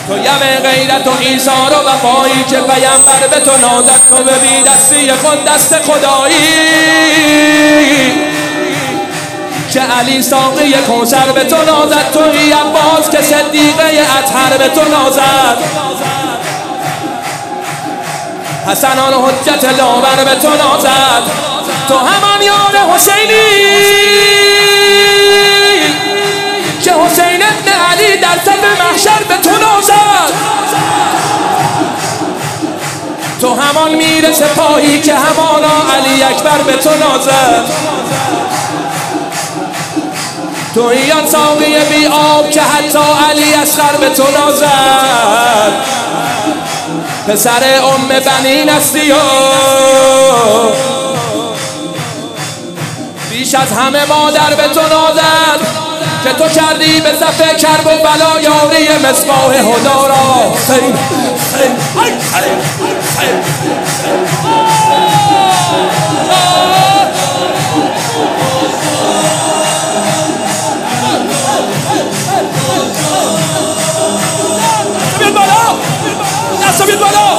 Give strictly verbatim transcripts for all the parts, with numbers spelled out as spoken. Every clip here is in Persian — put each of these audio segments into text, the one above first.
تو یم غیرت و ایثار و وفایی که پیامبر به تو نازد، تو به بی دستی خود دست خدایی که علی ساقی کوثر به تو نازد، تویی عباس که صدیقه اطهر به تو نازد، حسنان حجت داور به تو نازد، تو همان یار حسینی که حسین ابن علی در صف محشر به تو نازد، تو همان میر سپاهی که همانا علی اکبر به تو نازد، تو این ساقی بی آب که حتی علی اصغر به تو نازد، پسر ام بنی هستی و بیش از همه مادر به تو نازد که تو کردی به صف کرب و بلا یاری مصباح هدا را. بیاد بالا، دستا بیاد بالا.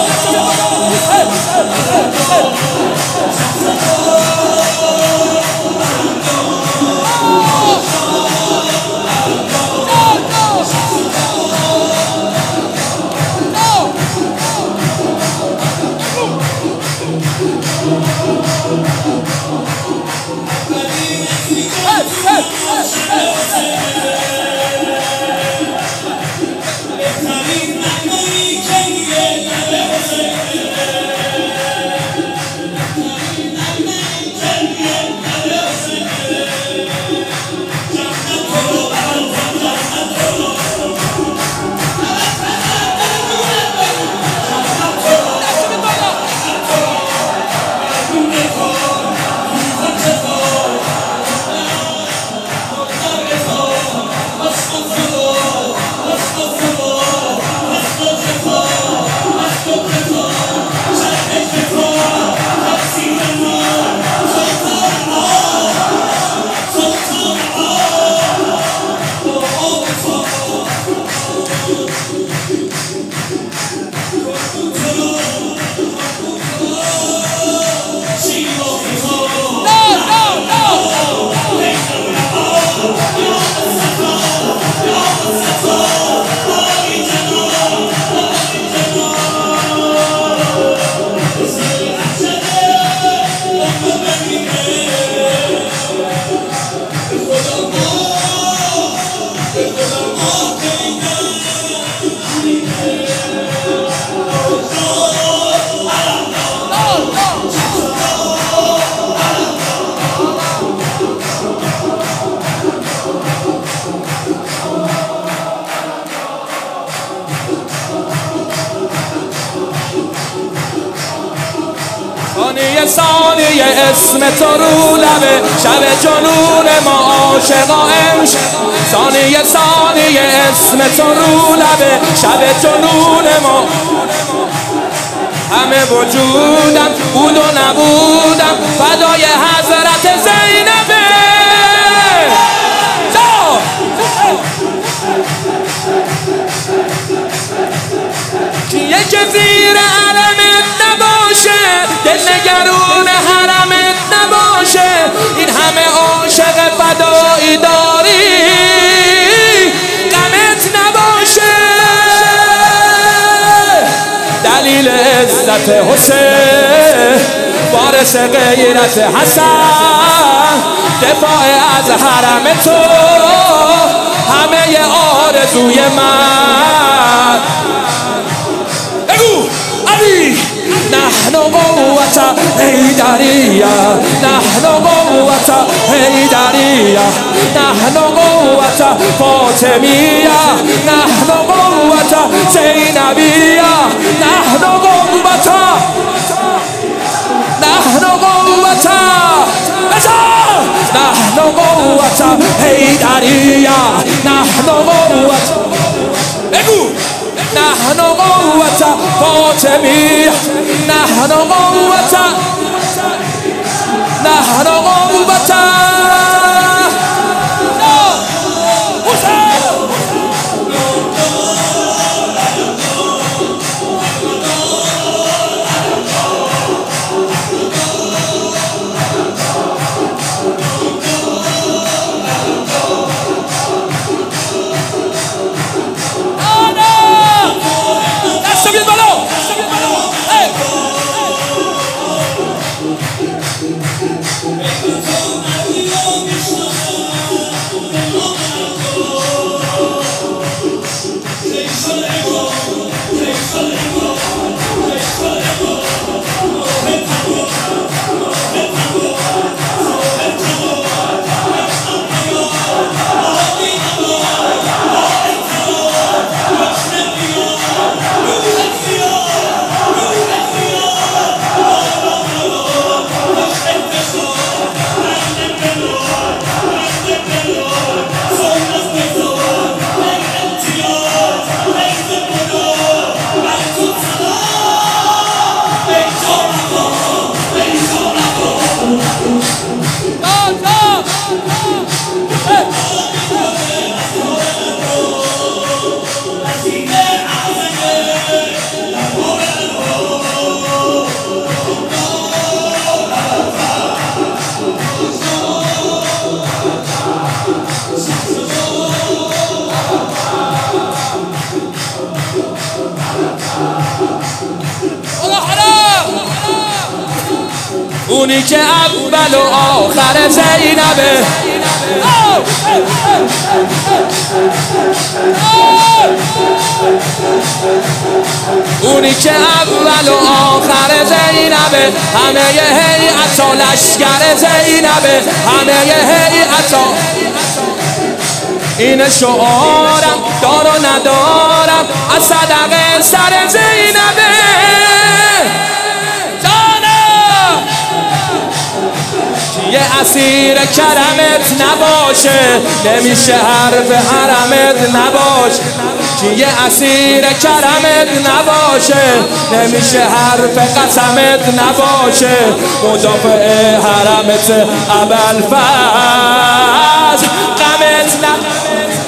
ثانیه ثانیه اسم تو رو لبه شب جنون ما عاشقا امشب، ثانیه ثانیه اسم تو رو لبه شب جنون ما، همه وجودم بود و نبودم فدای حضرت زینبه، کیه که زیر علمت نباشه، دل نگرون حرمت نباشه، این همه عاشق فدایی داری غمت نباشه، دلیل عزت حسین وارث غیرت حسن، دفاع از حرم تو همه آرزوی من. بگو علی نحن قوة حیدریه، نحن قوة حیدریه، نحن قوة فاطمیه، نحن قوة زینبیه، نحن قوة نحن قوة نحن قوة حیدریه، نحن قوة بگو نحن قوة فاطمیه، نحن قوة نحن قوة حسین اونی که اول و آخر زینبه، اونی که اول و آخر زینبه، همه هیئت و لشکر زینبه، همه هیئت و این شعارم دار و ندارم از صدقه سر زینبه. جانم یه اسیر کرمت نباشه نمیشه حرف حرمت نباشه، یه اسیر کرمت نباشه نمیشه حرف قسمت نباشه، مدافع حرمت ابوالفضل غمت نباشه،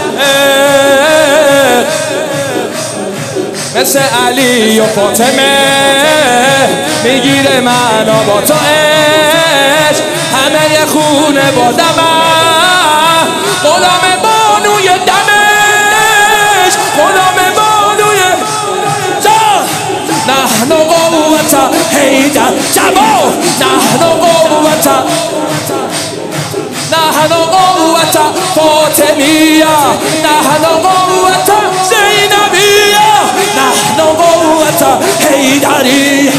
مثل علی و فاطمه میگیره منو با تو عشق، همه خونه با دمم غلام بانوی دمشق، غلام بانوی جان. نحن قوت حیدر جواب، نحن قوت، نحن قوت فاطمیه، نحن قوت زینبیه، نحن قوت حیدریه،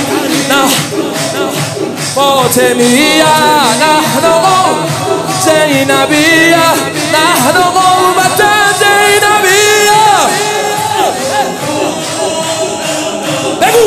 فاطمیه، نحن قوت زینبیه، نحن قوت زینبیه. بگو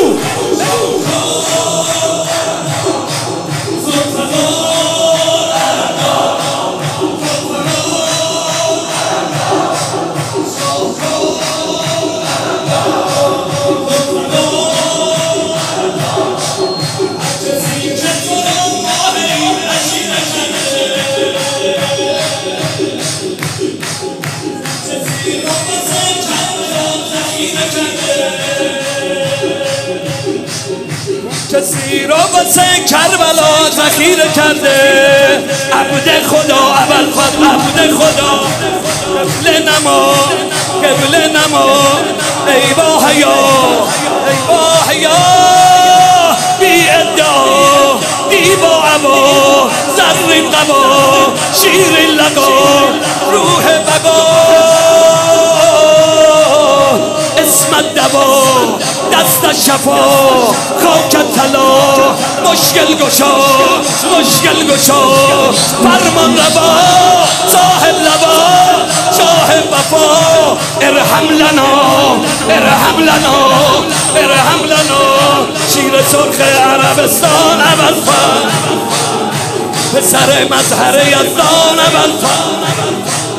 کسی را واسه کربلا ذخیره کرده، عبد خدا ابوالفضل عبد خدا، قبله نما قبله نما، ای با حیا ای با حیا، بی ادعا بی با عبا، زرین قبا شیرین لقا، روح بقا اسمت دوا، دست شفا خاک طلا، مشکل گشا مشکل گشا، فرمان روا صاحب لوا، شاه وفا، ارحم لنا ارحم لنا ارحم لنا، شیر سرخ عربستان ابوالفضل، پسر مظهر یزدان ابوالفضل،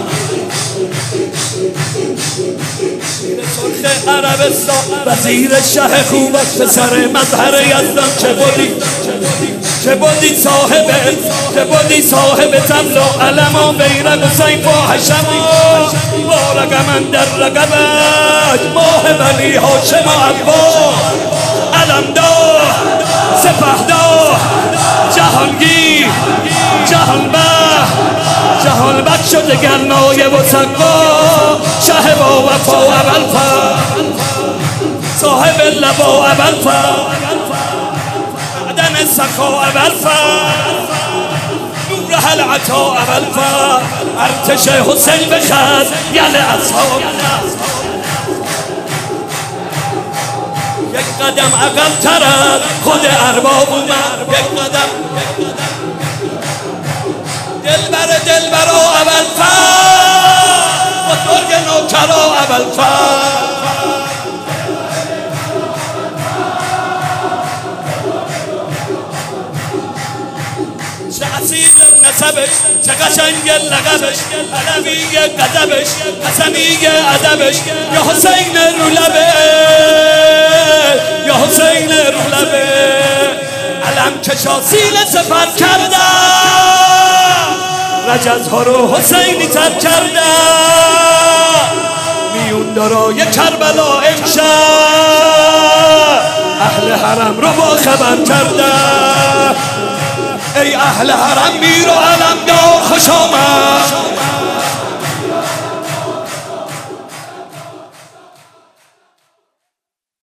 عربستان وزیر شه خوبت، پسر مظهر یزدان، چه بودی چه بودی صاحب چه بودی صاحب تبل و علم و بیرق و سیف و حشم و بارق من در رقبت، ماه بنی هاشم و عباس، علمدار سپهدار جهانگیر جهانبخش، جهانبخش شده گرنایه و سقا، شه با وفا و ابوالفضل، صاحب لبا و ابوالفضل، معدن سخا و ابوالفضل، نور العطا و ابوالفضل، ارتش حسین بخز یل اصحاب، یک قدم عقب ترد خود ارباب اومد، یک قدم دلبر دلبر و ابوالفضل، بزرگ نوکر و ابوالفضل، چه اصیل نسبش چه قشنگ لقبش، علوی غضبش قسمی ادبش، یا حسین رو لبه یا حسین رو لبه، علم کشا سینه سپر کرده، رجزها رو حسینی تر کرده، میون دارای کربلا امشب، اهل حرم رو با خبر کرده، ای اهل حرم میر و علمدار خوش آمد،